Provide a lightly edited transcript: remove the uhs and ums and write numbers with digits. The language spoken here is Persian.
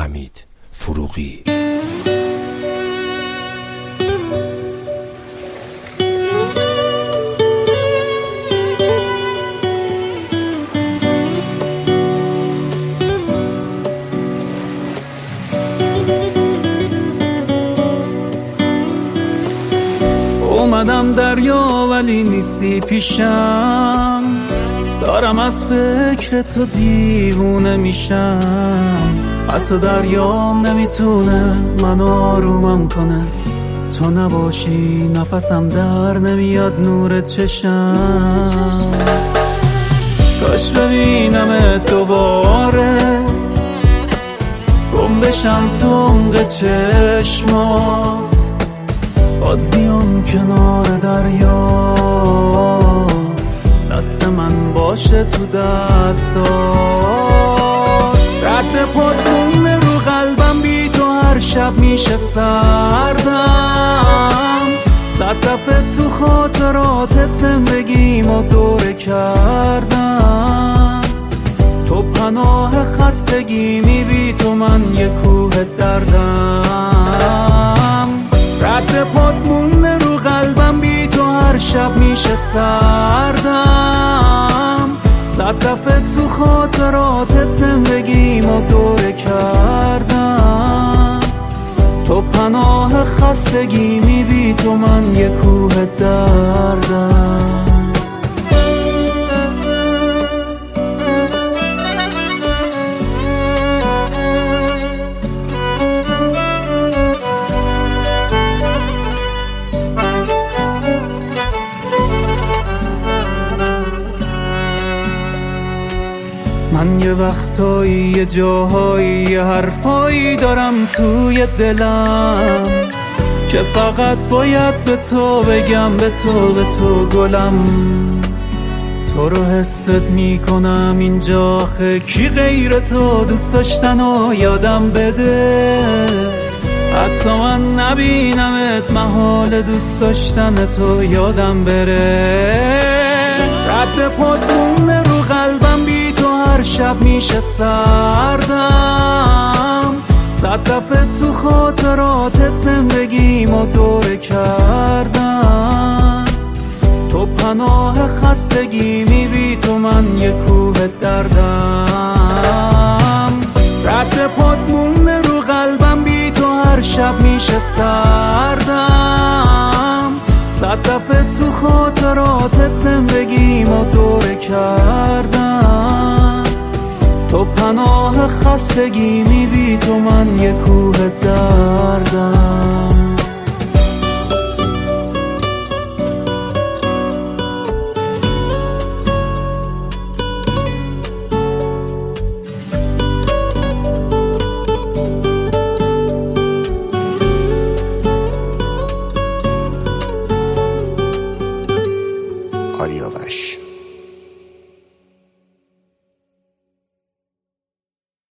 حمید فروغی. اومدم دریا ولی نیستی پیشم، دارم از فکر تو دیوونه میشم. حتی دریام نمیتونه من آرومم کنه، تو نباشی نفسم در نمیاد نور چشم. کاش ببینمت دوباره، گم بشم تو عمق چشمات، باز بیام کنار دریا، دست من باشه تو دستات. رد پات مونه رو قلبم، بی تو هر شب میشه سردم. 100 دفعه تو خاطرات زندگیم و دوره کردم. تو پناه خستگیمی، بی تو من یه کوه دردم. رد پات مونه رو قلبم، بی تو هر شب میشه سردم. 100 دفعه تو خاطرات زندگیم و دوره کردم. تو پناه خستگیمی، بی تو من یه کوه دردم. من یه وقتایی یه جاهایی یه حرفایی دارم توی دلم که فقط باید به تو بگم، به تو گلم. تو رو حست میکنم اینجا، کی غیر تو دوست داشتن و یادم بده. حتی من نبینمت محال دوست داشتن تو یادم بره. رد پات مونه رو قلبم، بی تو هر شب میشه سردم. 100 دفعه تو خاطرات زندگیم و دوره کردم. تو پناه خستگیمی، بی تو من یه کوه دردم. رد پات مونه رو قلبم، بی تو هر شب میشه سردم. 100 دفعه تو خاطرات زندگیم و دوره کردم. تو پناه خستگیمی، بی تو من یه کوه دردم. آریابش.